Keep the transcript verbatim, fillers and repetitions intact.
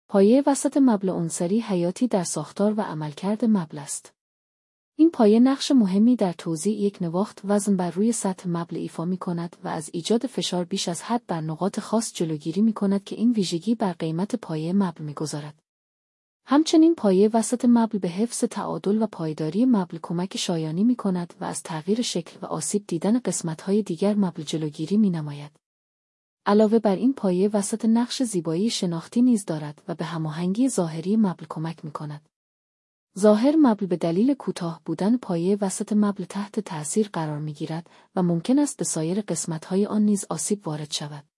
پایه وسط مبل عنصری حیاتی در ساختار و عملکرد مبل است. این پایه نقش مهمی در توزیع یک نواخت وزن بر روی سطح مبل ایفا می‌کند و از ایجاد فشار بیش از حد بر نقاط خاص جلوگیری می‌کند که این ویژگی بر قیمت پایه مبل می‌گذارد. همچنین پایه وسط مبل به حفظ تعادل و پایداری مبل کمک شایانی می‌کند و از تغییر شکل و آسیب دیدن قسمت‌های دیگر مبل جلوگیری می‌نماید. علاوه بر این پایه وسط نقش زیبایی شناختی نیز دارد و به هماهنگی ظاهری مبل کمک می‌کند. ظاهر مبل به دلیل کوتاه بودن پایه وسط مبل تحت تأثیر قرار می‌گیرد و ممکن است به سایر قسمت‌های آن نیز آسیب وارد شود.